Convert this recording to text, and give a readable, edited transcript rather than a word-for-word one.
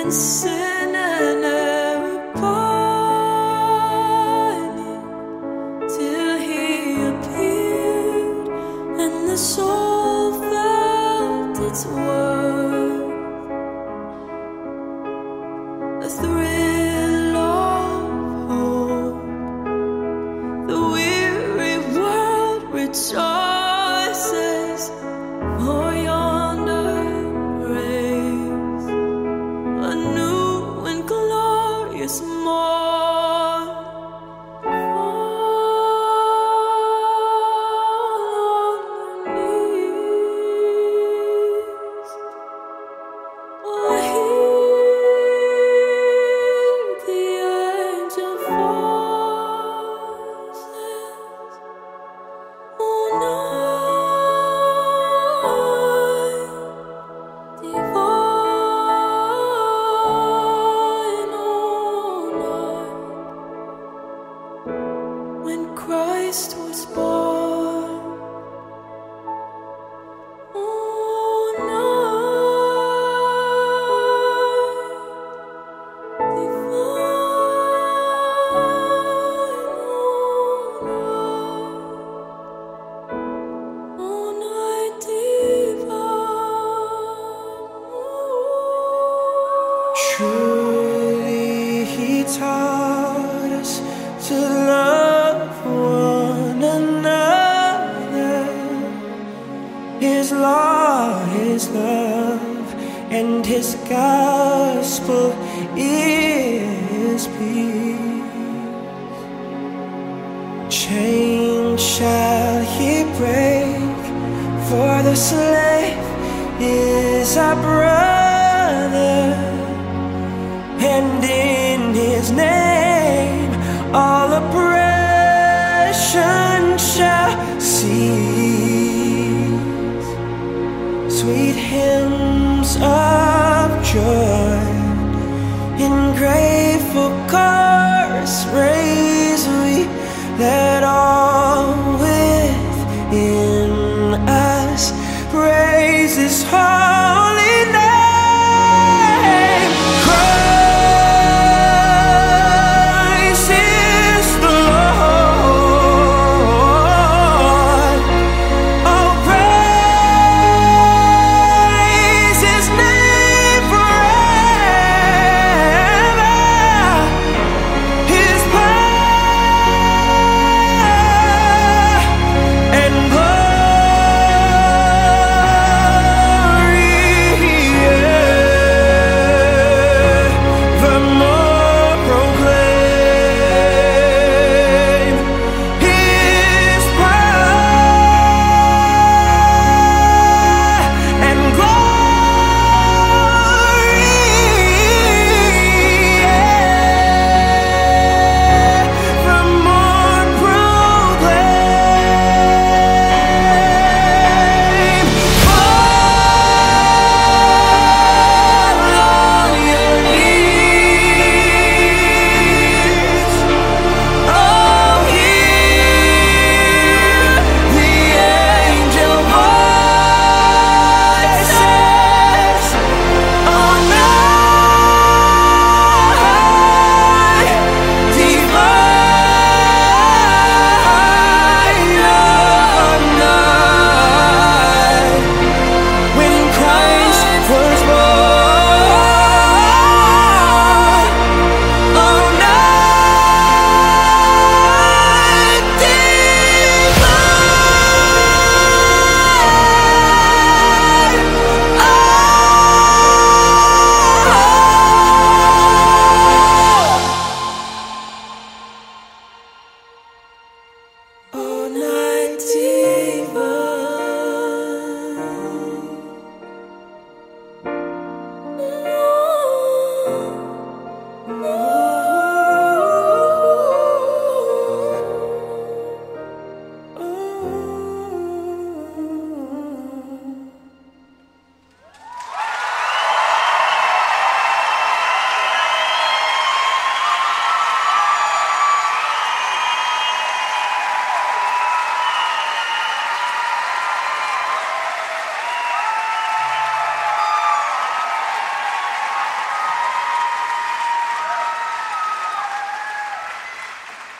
in sin and error pining, till he appeared and the soul felt its worth. A thrill of hope, the weary world rejoices for yonder praise, a new and glorious morn. Fall on your knees, or hear the angel voices. Oh, night divine, oh, night when Christ was born. Oh, night divine, oh, night divine. Truly he taught us to love one another. His law, his love, and his gospel is peace. Chains shall he break, for the slave is our brother, and in his name all oppression shall cease. Sweet hymns of joy in grateful chorus raise we, let all